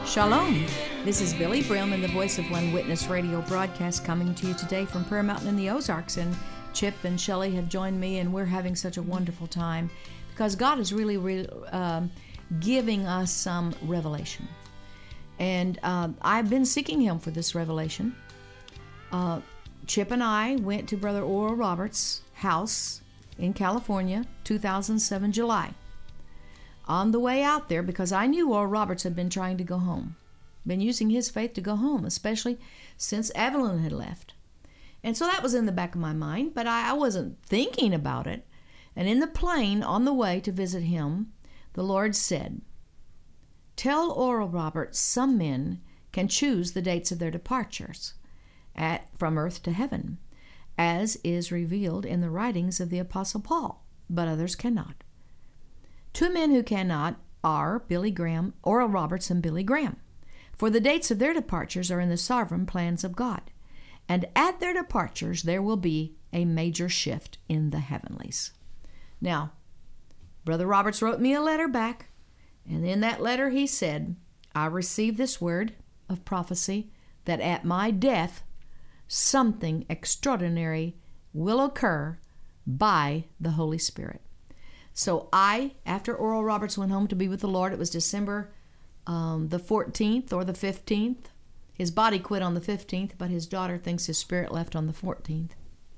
Shalom. This is Billy Brim and the Voice of One Witness radio broadcast coming to you today from Prayer Mountain in the Ozarks. And Chip and Shelley have joined me, and we're having such a wonderful time because God is really giving us some revelation. And I've been seeking Him for this revelation. Chip and I went to Brother Oral Roberts' house in California, 2007 July. On the way out there, because I knew Oral Roberts had been trying to go home, been using his faith to go home, especially since Evelyn had left. And so that was in the back of my mind, but I wasn't thinking about it. And in the plane on the way to visit him, the Lord said, "Tell Oral Roberts some men can choose the dates of their departures from earth to heaven, as is revealed in the writings of the Apostle Paul, but others cannot. Two men who cannot are Billy Graham, Oral Roberts and Billy Graham, for the dates of their departures are in the sovereign plans of God, and at their departures there will be a major shift in the heavenlies." Now, Brother Roberts wrote me a letter back, and in that letter he said, "I received this word of prophecy that at my death something extraordinary will occur by the Holy Spirit." So after Oral Roberts went home to be with the Lord, it was December the 14th or the 15th. His body quit on the 15th, but his daughter thinks his spirit left on the 14th.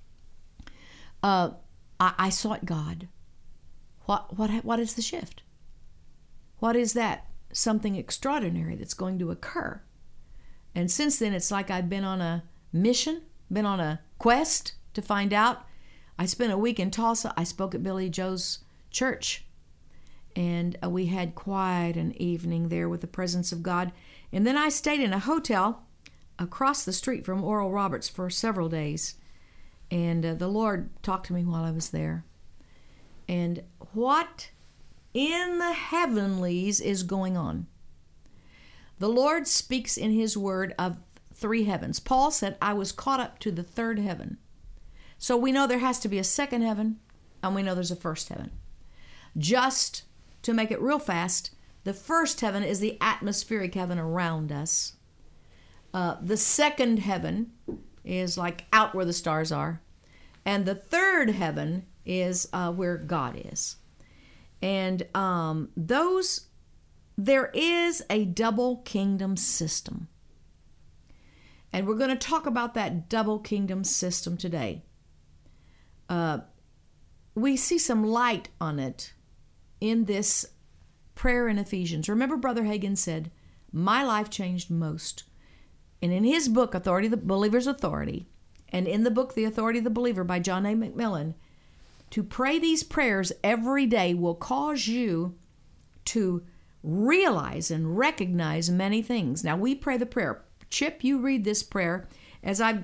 I sought God. What is the shift? What is that something extraordinary that's going to occur? And since then, it's like I've been on a mission, been on a quest to find out. I spent a week in Tulsa. I spoke at Billy Joe's church, and we had quite an evening there with the presence of God. And then I stayed in a hotel across the street from Oral Roberts for several days, and the Lord talked to me while I was there. And what in the heavenlies is going on? The Lord speaks in His word of three heavens. Paul said, "I was caught up to the third heaven." So we know there has to be a second heaven, and we know there's a first heaven. Just to make it real fast, the first heaven is the atmospheric heaven around us. The second heaven is like out where the stars are. And the third heaven is where God is. And there is a double kingdom system. And we're going to talk about that double kingdom system today. We see some light on it in this prayer in Ephesians. Remember, Brother Hagin said, "My life changed most." And in his book, Authority, the Believer's Authority, and in the book, The Authority of the Believer by John A. McMillan, to pray these prayers every day will cause you to realize and recognize many things. Now, we pray the prayer. Chip, you read this prayer as I've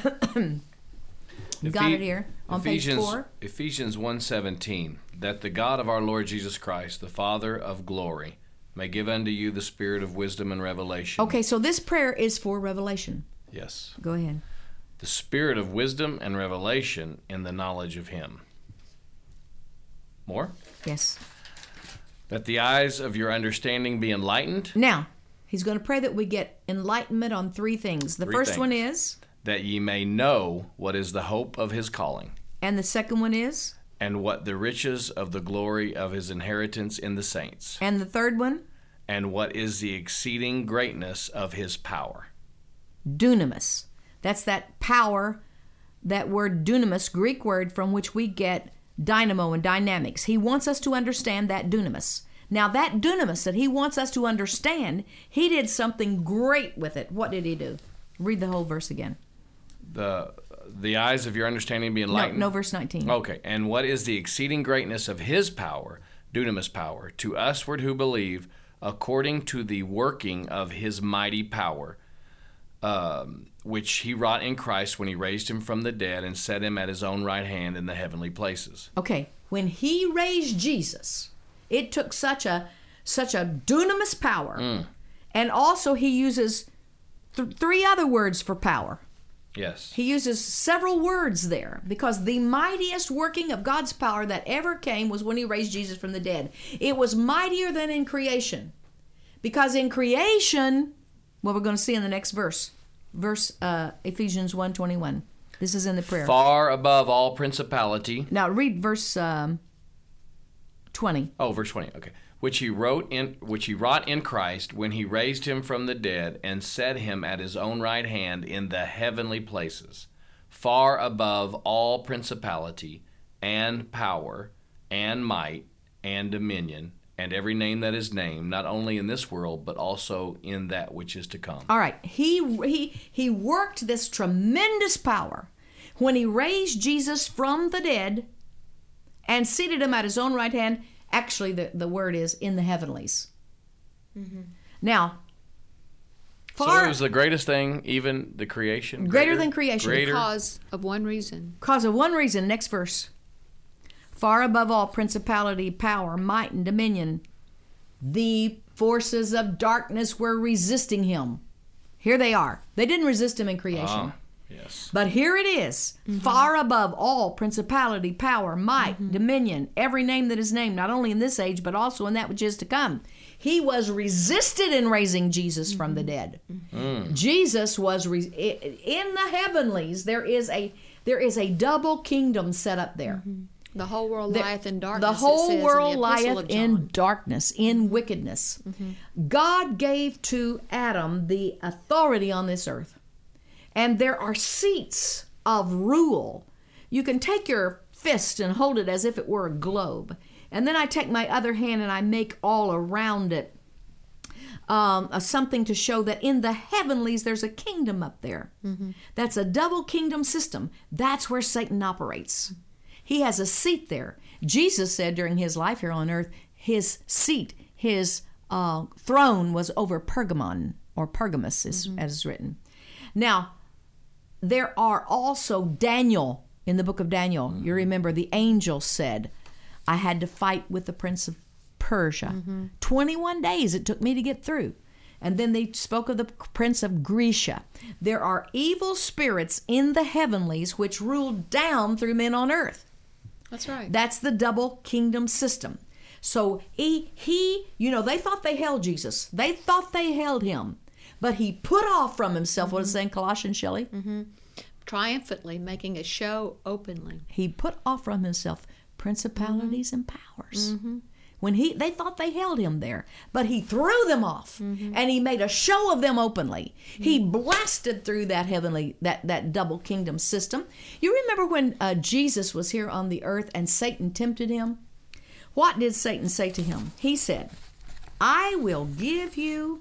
got it here on page 4. Ephesians 1:17, that the God of our Lord Jesus Christ, the Father of glory, may give unto you the spirit of wisdom and revelation. Okay, so this prayer is for revelation. Yes. Go ahead. The spirit of wisdom and revelation in the knowledge of Him. More? Yes. That the eyes of your understanding be enlightened. Now, he's going to pray that we get enlightenment on three things. The first one is? That ye may know what is the hope of His calling. And the second one is? And what the riches of the glory of His inheritance in the saints. And the third one? And what is the exceeding greatness of His power. Dunamis. That's that power, that word dunamis, Greek word from which we get dynamo and dynamics. He wants us to understand that dunamis. Now, that dunamis that He wants us to understand, He did something great with it. What did He do? Read the whole verse again. The eyes of your understanding be enlightened. No, verse 19. Okay. And what is the exceeding greatness of His power, dunamis power, to usward who believe, according to the working of His mighty power, which He wrought in Christ when He raised Him from the dead and set Him at His own right hand in the heavenly places. Okay. When He raised Jesus, it took such a dunamis power. And also He uses three other words for power. Yes. He uses several words there because the mightiest working of God's power that ever came was when He raised Jesus from the dead. It was mightier than in creation Because in creation, what we're going to see in the next verse, Ephesians 1:21. This is in the prayer. Far above all principality. Now read verse 20. Oh, verse 20. Okay. Which he wrought in Christ when he raised him from the dead and set him at his own right hand in the heavenly places, far above all principality and power and might and dominion and every name that is named, not only in this world but also in that which is to come. All right. He worked this tremendous power when he raised Jesus from the dead and seated him at his own right hand. Actually, the word is in the heavenlies. Mm-hmm. Now, so it was the greatest thing, even the creation? Greater than creation. Because of one reason. Because of one reason. Next verse. Far above all principality, power, might, and dominion, the forces of darkness were resisting him. Here they are. They didn't resist him in creation. Yes. But here it is, far above all principality, power, might, dominion, every name that is named, not only in this age, but also in that which is to come. He was resisted in raising Jesus from the dead. Jesus was in the heavenlies. There is a double kingdom set up there. The whole world lieth in darkness. The whole world lieth in darkness, in wickedness. God gave to Adam the authority on this earth. And there are seats of rule. You can take your fist and hold it as if it were a globe. And then I take my other hand and I make all around it something to show that in the heavenlies there's a kingdom up there. That's a double kingdom system. That's where Satan operates. He has a seat there. Jesus said during his life here on earth, his seat, his throne was over Pergamon, or Pergamus, as is written. Now, there are also Daniel, in the book of Daniel. You remember the angel said, I had to fight with the prince of Persia. 21 days it took me to get through. And then they spoke of the prince of Grecia. There are evil spirits in the heavenlies which rule down through men on earth. That's right. That's the double kingdom system. So he they thought they held Jesus. They thought they held him. But he put off from himself, what is it in Colossians, Shelley? Triumphantly, making a show openly. He put off from himself principalities and powers. When they thought they held him there, but he threw them off, and he made a show of them openly. He blasted through that heavenly, that double kingdom system. You remember when Jesus was here on the earth and Satan tempted him? What did Satan say to him? He said, I will give you...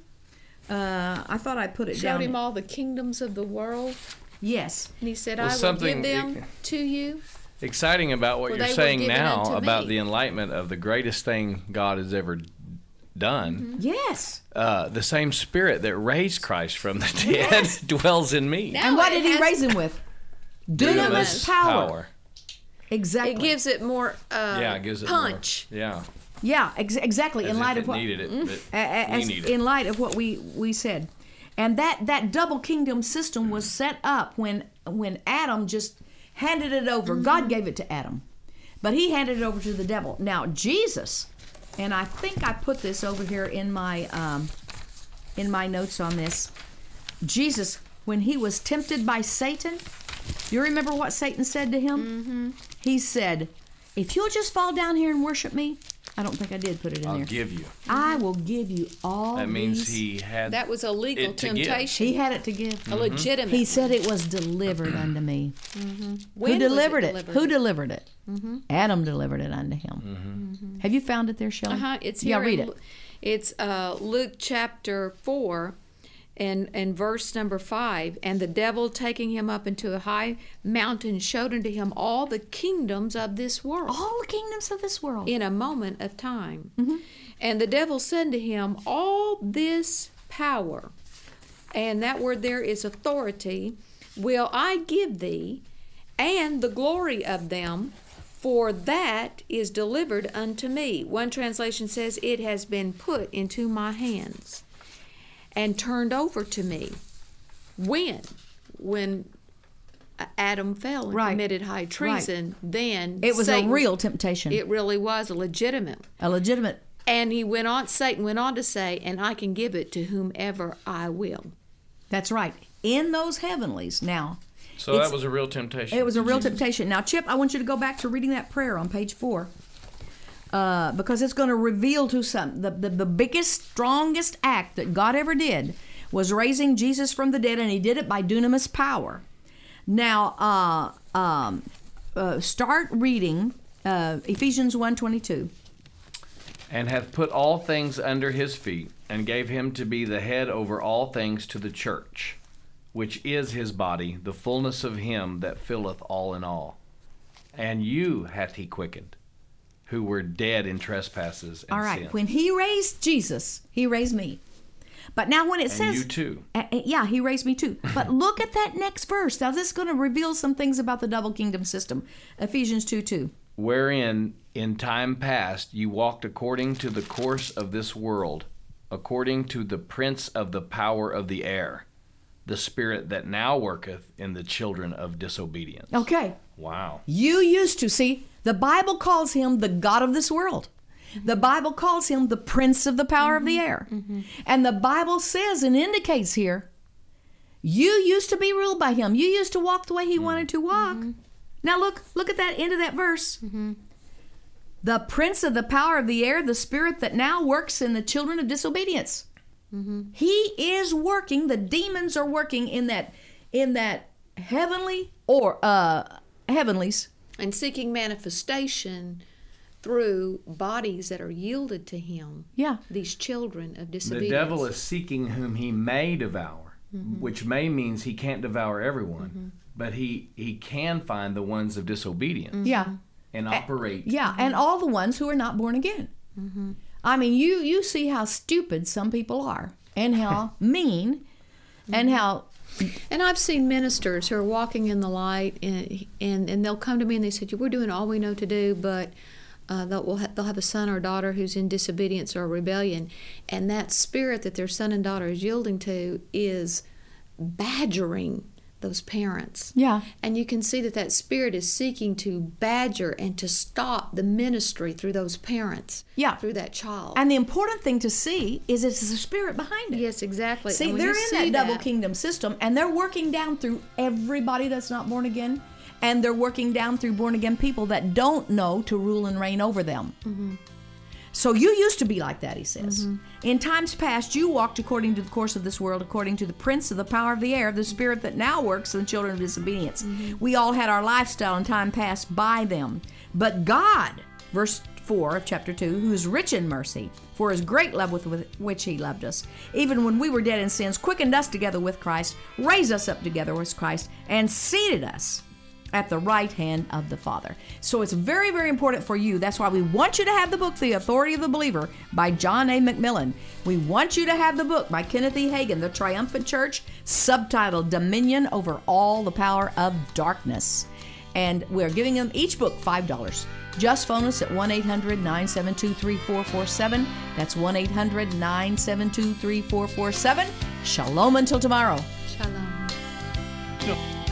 I thought I put it down. Showed him all the kingdoms of the world. Yes. And he said, I will give them to you. Exciting about what you're saying now about the enlightenment of the greatest thing God has ever done. Yes. The same spirit that raised Christ from the dead dwells in me. And what did he raise him with? Dunamis power. Exactly. It gives it more it gives it punch. More, Yeah, exactly. As in light of what needed it, we needed. In light of what we said, and that double kingdom system was set up when Adam just handed it over. God gave it to Adam, but he handed it over to the devil. Now Jesus, and I think I put this over here in my notes on this. Jesus, when he was tempted by Satan, you remember what Satan said to him? He said, "If you'll just fall down here and worship me." I don't think I did put it in there. I'll give you. I will give you all. That means he had. That was a legal temptation. He had it to give. A legitimate. He said it was delivered unto me. When Who delivered it? delivered? Who delivered it? Adam delivered it unto him. Have you found it there, Shelley? It's here. Yeah, read it. It's Luke chapter 4. And verse number 5, and the devil taking him up into a high mountain showed unto him all the kingdoms of this world. All the kingdoms of this world. In a moment of time. And the devil said to him, all this power, and that word there is authority, will I give thee, and the glory of them, for that is delivered unto me. One translation says, it has been put into my hands and turned over to me. When Adam fell and committed high treason, then it was Satan, a real temptation. It really was a legitimate And Satan went on to say, and I can give it to whomever I will. That's right. In those heavenlies. Now, So that was a real temptation. it was a real temptation. Now, Chip, I want you to go back to reading that prayer on page 4. Because it's going to reveal to some the biggest, strongest act that God ever did was raising Jesus from the dead, and he did it by dunamis power. Now, start reading Ephesians 1:22. And hath put all things under his feet, and gave him to be the head over all things to the church, which is his body, the fullness of him that filleth all in all. And you hath he quickened, who were dead in trespasses and All right. sins. When he raised Jesus, he raised me. But now when it says... And you too. Yeah, he raised me too. But look at that next verse. Now this is going to reveal some things about the double kingdom system. Ephesians 2:2. Wherein in time past you walked according to the course of this world, according to the prince of the power of the air, the spirit that now worketh in the children of disobedience. Okay. Wow. You used to see, the Bible calls him the God of this world. The Bible calls him the prince of the power of the air. And the Bible says and indicates here, you used to be ruled by him. You used to walk the way he wanted to walk. Now look at that end of that verse. The prince of the power of the air, the spirit that now works in the children of disobedience. He is working, the demons are working in that heavenly or heavenlies. And seeking manifestation through bodies that are yielded to him. Yeah. These children of The disobedience. devil is seeking whom he may devour, which may means he can't devour everyone, but he can find the ones of disobedience Yeah. and operate. Yeah, and all the ones who are not born again. I mean, you see how stupid some people are, and how mean, and how... And I've seen ministers who are walking in the light, and they'll come to me and they say, we're doing all we know to do, but they'll have a son or daughter who's in disobedience or rebellion, and that spirit that their son and daughter is yielding to is badgering those parents. Yeah. And you can see that spirit is seeking to badger and to stop the ministry through those parents. Yeah. Through that child. And the important thing to see is it's the spirit behind it. Yes, exactly. See, And when they're you in see that double kingdom system, and they're working down through everybody that's not born again, and they're working down through born again people that don't know to rule and reign over them. So you used to be like that, he says. In times past, you walked according to the course of this world, according to the prince of the power of the air, the spirit that now works in the children of disobedience. We all had our lifestyle in time past by them. But God, verse 4 of chapter 2, who is rich in mercy, for his great love with which he loved us, even when we were dead in sins, quickened us together with Christ, raised us up together with Christ, and seated us at the right hand of the Father. So it's very, very important for you. That's why we want you to have the book, The Authority of the Believer, by John A. McMillan. We want you to have the book by Kenneth E. Hagin, The Triumphant Church, subtitled Dominion Over All the Power of Darkness. And we're giving them each book $5. Just phone us at 1-800-972-3447. That's 1-800-972-3447. Shalom until tomorrow. Shalom.